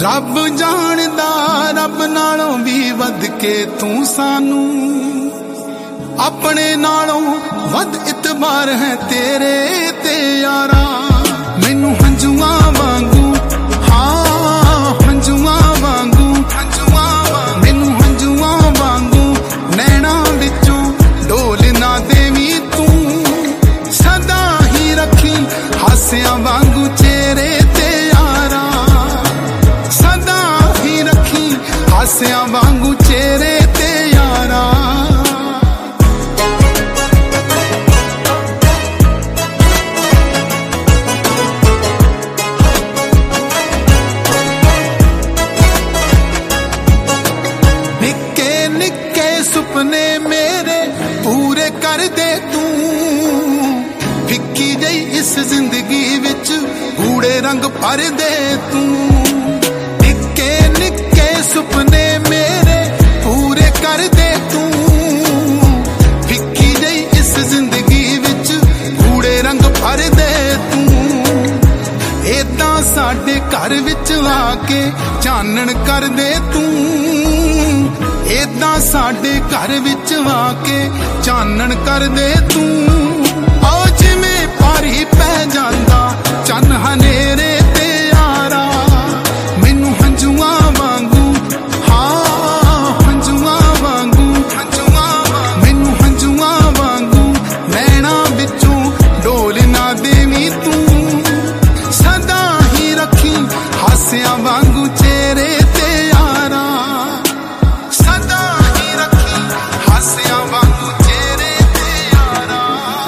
रब जानदा रब नालों भी वध के तू सानू अपने नालों वध इतबार है तेरे ते यारा। मैनू हंजुआ वांगू हाँ हंजुआ वांगू मैनू हंजुआ वांगू नैना विचों डोल ना देवी तू सदा ही रखी हासिया वांगू चेहरे ते यारा। सदा ही रखी हासिया वांगू चेहरे ते यारा। निक्के निक्के सुपने मेरे पूरे कर दे तू फिक्की जई इस जिंदगी विच गूढ़े रंग भर दे तू। निक्के निक्के सुपने मेरे पूरे कर दे तू फिक्की जई इस जिंदगी विच गूढ़े रंग भर दे तू। एदां साडे घर विच आके चानण कर दे तू। एदां साडे घर विच आके चानण कर दे तू। ओ जिवें पारी पै जांदा चन हनेरे ते यारा। मैनू हंजुआ वांगू हाँ हंजुआ वांगू मैनू हंजुआ वांगू नैना विचों डोल ना देवी तू सदा ही रखी हासिया वांगू चेहरे ते यारा। सदा ही रखी हासिया वांगू चेहरे ते यारा।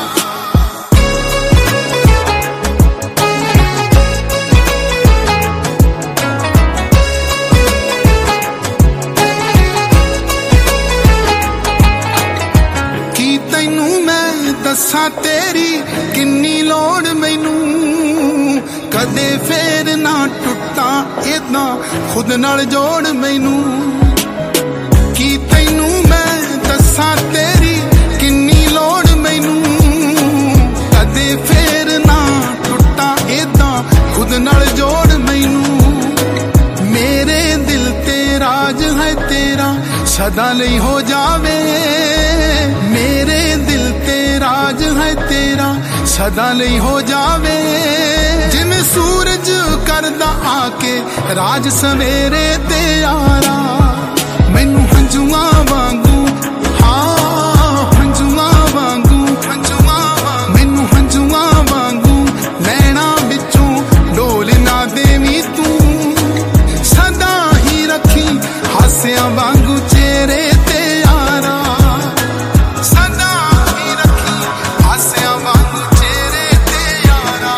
की तैनू मैं दस्सां तेरी किन्नी लोड़ मैनू कदे फेर ना टुटा इदां खुद नाल जोड़ मैनू। की तैनू मैं दस्सां तेरी किन्नी लोड़ मैनू कदे फेर ना टुटा इदां खुद नाल जोड़ मैनू। मेरे दिल ते राज है तेरा सदा लई हो जावे। मेरे दिल ते राज है तेरा सदा लई हो जावे। जिवें सूरज करदा आके राज सवेरे ते यारा। मैनू हंजुआ वांगू हाँ हंजुआ वांगू मैनू हंजुआ वांगू नैना विचों डोल ना देवी तू सदा ही रखी हासिया वांगू चेहरे ते यारा। सदा ही रखी हासिया वांगू चेहरे ते यारा।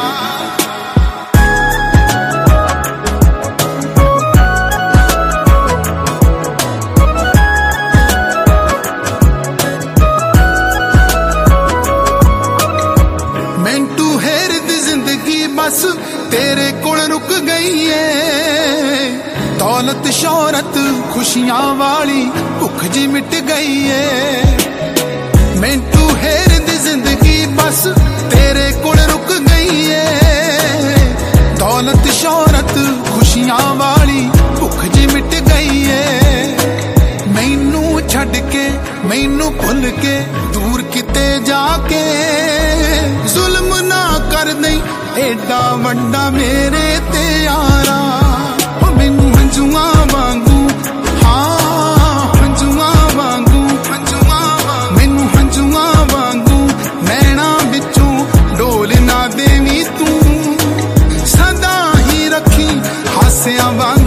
मैंटू हेर दी जिंदगी बस तेरे कोल रुक गई है। दौलत शोहरत खुशियां वाली भुख जी मिट गई है। मैंटू हेर दी जिंदगी बस तेरे कोल रुक गई है। दौलत शोहरत खुशियां वाली भुख जी मिट गई है। मैनू छड़ के मैनू भुल के दूर किते जाके जुल्म ना कर दई एडा वड्डा मेरे ते यारा। मैनू हंजुआ वांगू हाँ हंजुआ वांगू मैनू हंजुआ वांगू नैना विचों डोल ना देवी तू सदा ही रखी हासिया वांगू